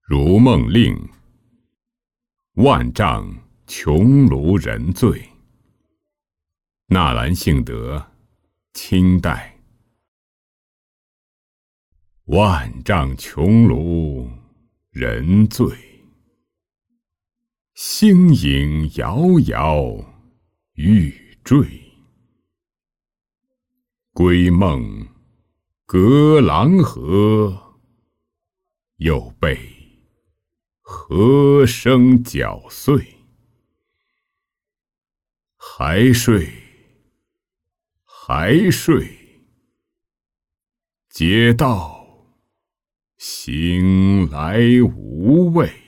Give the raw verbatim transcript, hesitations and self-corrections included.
如梦令，万丈穹庐人醉。纳兰性德，清代。万丈穹庐人醉，星影遥遥欲坠。归梦隔狼河，又被河声搅碎。还睡，还睡，皆道醒来无味。